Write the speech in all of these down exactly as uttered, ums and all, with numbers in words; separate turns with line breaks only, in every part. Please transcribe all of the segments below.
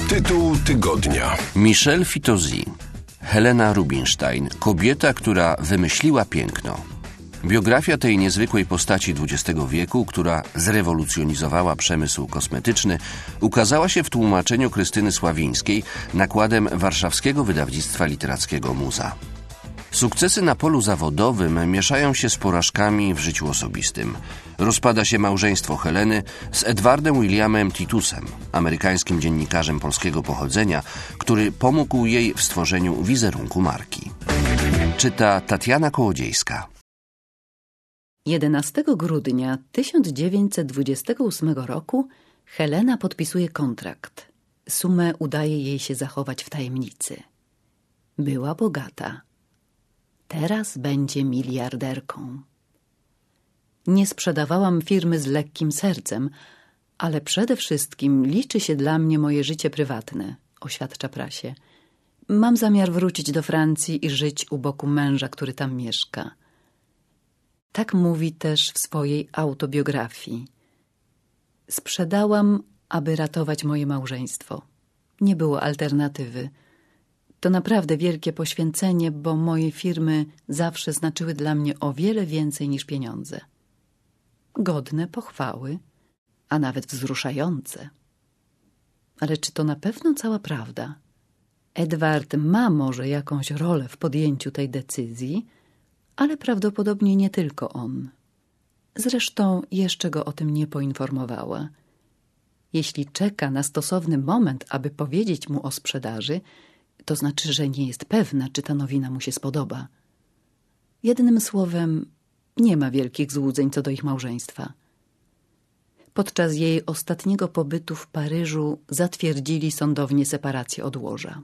Tytuł tygodnia.
Michel Fitoussi. Helena Rubinstein. Kobieta, która wymyśliła piękno. Biografia tej niezwykłej postaci dwudziestego wieku, która zrewolucjonizowała przemysł kosmetyczny, ukazała się w tłumaczeniu Krystyny Sławińskiej nakładem warszawskiego wydawnictwa literackiego Muza. Sukcesy na polu zawodowym mieszają się z porażkami w życiu osobistym. Rozpada się małżeństwo Heleny z Edwardem Williamem Titusem, amerykańskim dziennikarzem polskiego pochodzenia, który pomógł jej w stworzeniu wizerunku marki. Czyta Tatiana Kołodziejska.
jedenastego grudnia tysiąc dziewięćset dwudziestego ósmego roku Helena podpisuje kontrakt. Sumę udaje jej się zachować w tajemnicy. Była bogata. Teraz będzie miliarderką. Nie sprzedawałam firmy z lekkim sercem, ale przede wszystkim liczy się dla mnie moje życie prywatne, oświadcza prasie. Mam zamiar wrócić do Francji i żyć u boku męża, który tam mieszka. Tak mówi też w swojej autobiografii. Sprzedałam, aby ratować moje małżeństwo. Nie było alternatywy. To naprawdę wielkie poświęcenie, bo moje firmy zawsze znaczyły dla mnie o wiele więcej niż pieniądze. Godne pochwały, a nawet wzruszające. Ale czy to na pewno cała prawda? Edward ma może jakąś rolę w podjęciu tej decyzji, ale prawdopodobnie nie tylko on. Zresztą jeszcze go o tym nie poinformowała. Jeśli czeka na stosowny moment, aby powiedzieć mu o sprzedaży, to znaczy, że nie jest pewna, czy ta nowina mu się spodoba. Jednym słowem, nie ma wielkich złudzeń co do ich małżeństwa. Podczas jej ostatniego pobytu w Paryżu zatwierdzili sądownie separację od łoża.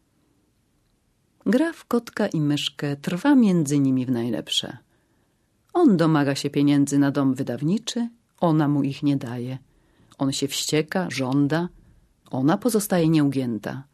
Gra w kotka i myszkę trwa między nimi w najlepsze. On domaga się pieniędzy na dom wydawniczy, ona mu ich nie daje. On się wścieka, żąda, ona pozostaje nieugięta.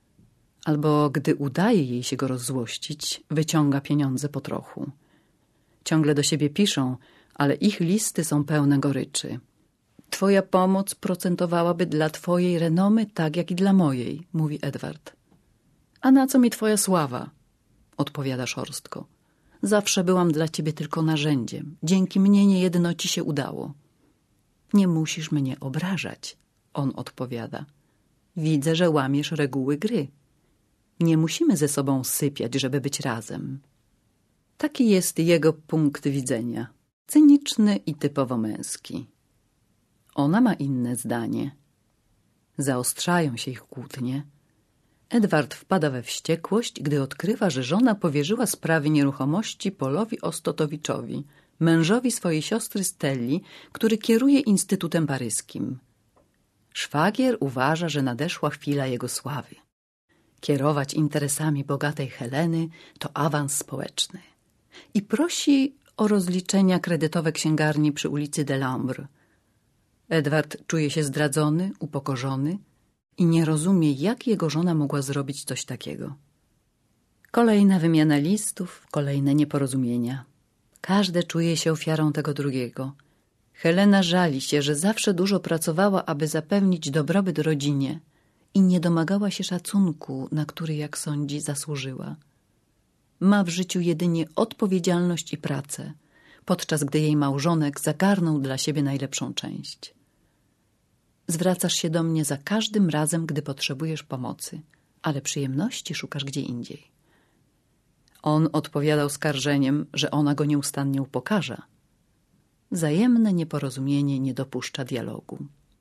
Albo gdy udaje jej się go rozzłościć, wyciąga pieniądze po trochu. Ciągle do siebie piszą, ale ich listy są pełne goryczy. Twoja pomoc procentowałaby dla twojej renomy tak, jak i dla mojej, mówi Edward. A na co mi twoja sława? Odpowiada szorstko. Zawsze byłam dla ciebie tylko narzędziem. Dzięki mnie niejedno ci się udało. Nie musisz mnie obrażać, on odpowiada. Widzę, że łamiesz reguły gry. Nie musimy ze sobą sypiać, żeby być razem. Taki jest jego punkt widzenia. Cyniczny i typowo męski. Ona ma inne zdanie. Zaostrzają się ich kłótnie. Edward wpada we wściekłość, gdy odkrywa, że żona powierzyła sprawy nieruchomości Polowi Ostotowiczowi, mężowi swojej siostry Stelli, który kieruje Instytutem Paryskim. Szwagier uważa, że nadeszła chwila jego sławy. Kierować interesami bogatej Heleny to awans społeczny. I prosi o rozliczenia kredytowe księgarni przy ulicy Delambre. Edward czuje się zdradzony, upokorzony i nie rozumie, jak jego żona mogła zrobić coś takiego. Kolejna wymiana listów, kolejne nieporozumienia. Każde czuje się ofiarą tego drugiego. Helena żali się, że zawsze dużo pracowała, aby zapewnić dobrobyt rodzinie i nie domagała się szacunku, na który, jak sądzi, zasłużyła. Ma w życiu jedynie odpowiedzialność i pracę, podczas gdy jej małżonek zagarnął dla siebie najlepszą część. Zwracasz się do mnie za każdym razem, gdy potrzebujesz pomocy, ale przyjemności szukasz gdzie indziej. On odpowiadał skarżeniem, że ona go nieustannie upokarza. Wzajemne nieporozumienie nie dopuszcza dialogu.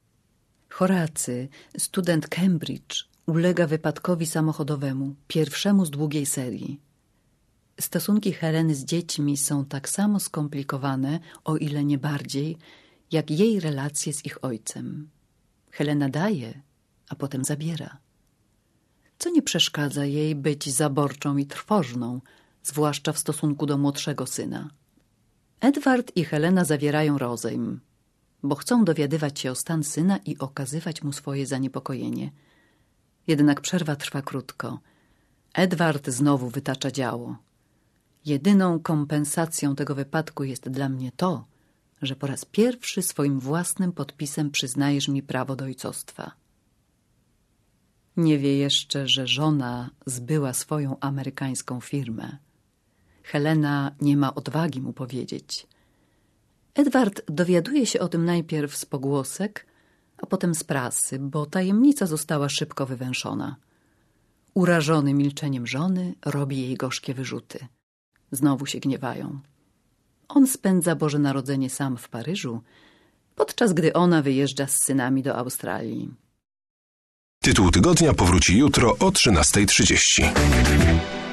Horacy, student Cambridge, ulega wypadkowi samochodowemu, pierwszemu z długiej serii. Stosunki Heleny z dziećmi są tak samo skomplikowane, o ile nie bardziej, jak jej relacje z ich ojcem. Helena daje, a potem zabiera. Co nie przeszkadza jej być zaborczą i trwożną, zwłaszcza w stosunku do młodszego syna. Edward i Helena zawierają rozejm, bo chcą dowiadywać się o stan syna i okazywać mu swoje zaniepokojenie. Jednak przerwa trwa krótko. Edward znowu wytacza działo. Jedyną kompensacją tego wypadku jest dla mnie to, że po raz pierwszy swoim własnym podpisem przyznajesz mi prawo do ojcostwa. Nie wie jeszcze, że żona zbyła swoją amerykańską firmę. Helena nie ma odwagi mu powiedzieć. Edward dowiaduje się o tym najpierw z pogłosek, a potem z prasy, bo tajemnica została szybko wywęszona. Urażony milczeniem żony robi jej gorzkie wyrzuty. Znowu się gniewają. On spędza Boże Narodzenie sam w Paryżu, podczas gdy ona wyjeżdża z synami do Australii.
Tytuł tygodnia powróci jutro o trzynastej trzydzieści.